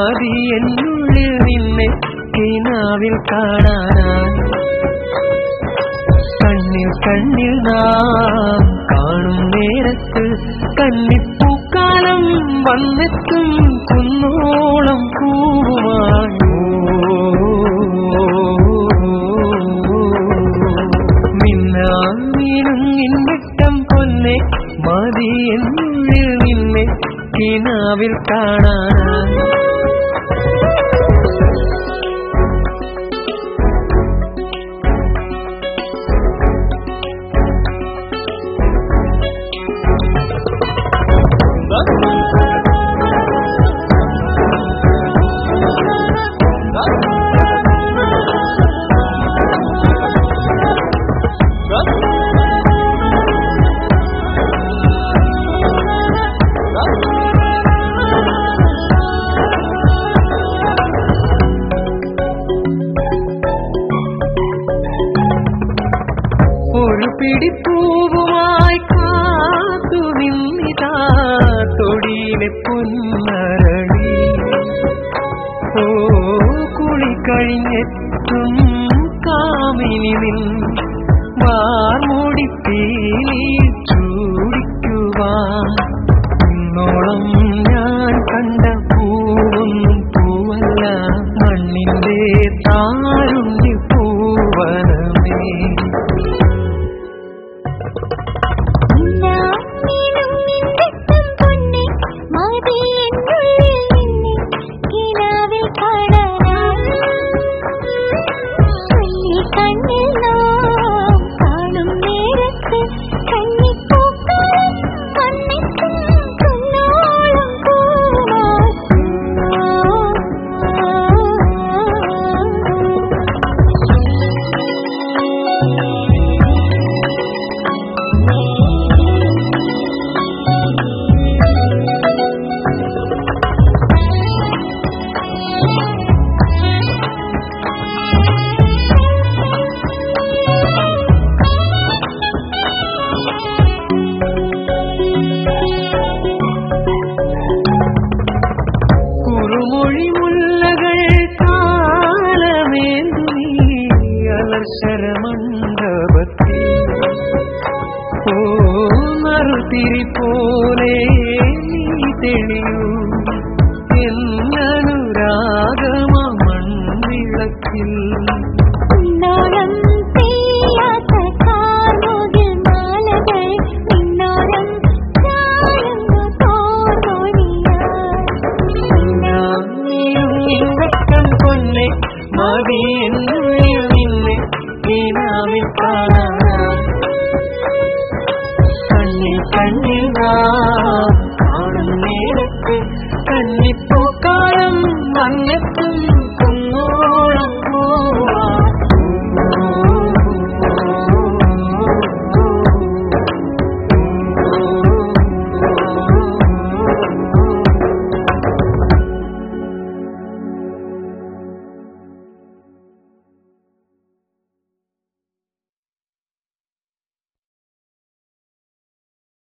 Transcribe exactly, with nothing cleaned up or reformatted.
മതി എന്നുള്ളിൽ നിന്നെ കിനാവിൽ കാണാനായി. കണ്ണിൽ കണ്ണിൽ നാം കാണും നേരത്ത് കന്നിപ്പൂക്കാലം വന്നെത്തും കുന്നോളം പൂവുമായി. മിന്നാമിനുങ്ങിൻ വെട്ടം പൊന്നെ മതി എന്നുള്ളിൽ നിന്നെ കിനാവിൽ കാണാനായി. ഒരു പിടിപ്പൂവുമായി കാത്തു നിന്നിതാ തൊടിയിലെ പൊന്നരളി. ഓ കുളി കഴിഞ്ഞെത്തും കാമിനി നിൻ വാർമൂടിപ്പീലി ചൂടിക്കുവാൻ. ഇന്നോളം ഞാൻ കണ്ട പൂവൊന്നും പൂവല്ല മണ്ണിന്റെ താരുണ്യ പൂവനമേ. കുറുമൊഴി മുല്ലകൾ കാലമേന്തുനീ അലർശരമണ്ഡപത്തിൽ. ഓ മറുതിരി പോലെ നീ തെളിയൂ എന്നനുരാഗമ മൺവിളക്കിൽ. പൊന്നെ മതി എന്നുള്ളിൽ നിന്നെ കിനാവിൽ കാണാനായി. കണ്ണിൽ കണ്ണിൽ നാം കാണും നേരത്ത് കന്നിപ്പൂക്കാലം വന്നെത്തും